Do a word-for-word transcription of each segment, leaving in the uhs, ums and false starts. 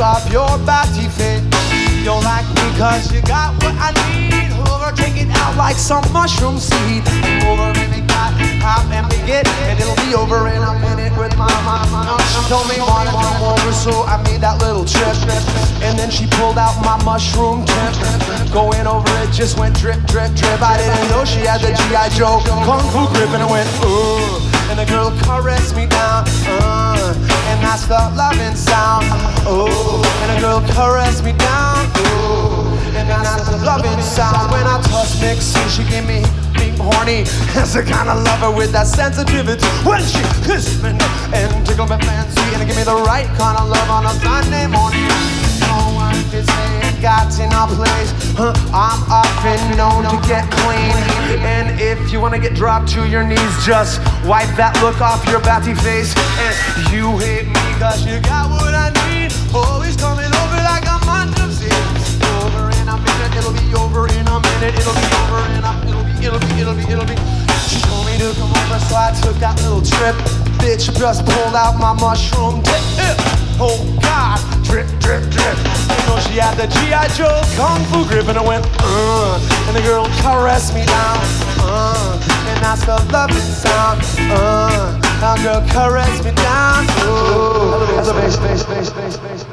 off your body fit. You'll like me cause you got what I need. Over, take it out like some mushroom seed. Over, baby, got hop and begin, and it'll be over in a minute with my mama. She told me wanna come over, so I made that little trip. And then she pulled out my mushroom tip. Going over it just went drip, drip, drip. I didn't know she had the G I Joe Kung Fu grip, and it went ooh. And the girl caressed me down, uh, and that's the loving sound. Ooh, and the girl caressed me down, ooh, and that's the loving sound. When I touched Mixie, she gave me being horny. That's the kind of lover with that sensitivity. When she kissed me and tickled me fancy, and give me the right kind of love on a Sunday morning. No one is saying God's in our place. Huh, I'm often known to get clean. And if you wanna get dropped to your knees, just wipe that look off your batty face. And you hate me cause you got what I need. Always coming over like a month of seeds. Over in a minute, it'll be over in a minute. It'll be over in a, it'll be, it'll be, it'll be, it'll be. She told me to come over, so I took that little trip. Bitch just pulled out my mushroom dip. Oh God, drip, drip, drip. You know she had the G I Joe Kung Fu grip, and I went, uh, and the girl caressed me down, uh, and that's the loving sound, uh, now girl caressed me down, ooh, that's the bass, bass, bass, bass, bass, bass.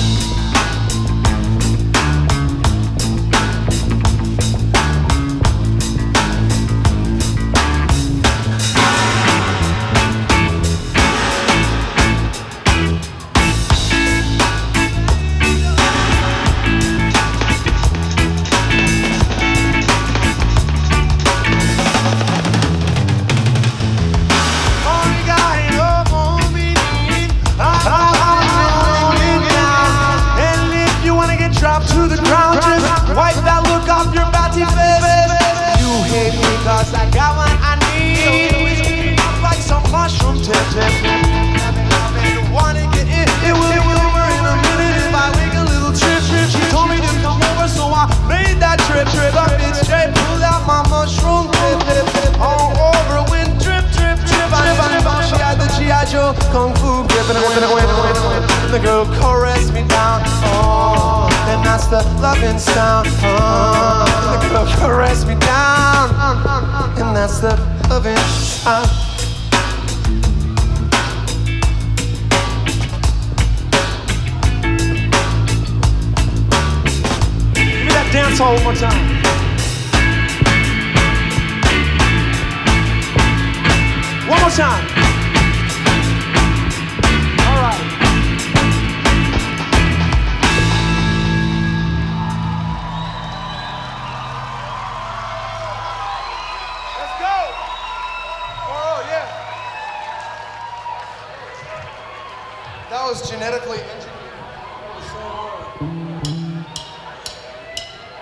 Drop to the ground, just wipe that look off your batty face. You hate me cause I got what I need. Up like some mushroom tip, tip. You wanna get in, it will be over in a minute if I make a little trip, trip. She told me to come over, so I made that trip, trip. Up it straight, pulled out my mushroom tip, tip, tip. All over, went drip, drip, drip. I found she had the G I Joe Kung Fu grip, and it went, it went, it went, it went. The girl caressed me down, oh. And that's the loving sound, uh, the girl caressed me down, and that's the loving sound. Give me that dance hall one more time. One more time. All right. That was genetically engineered.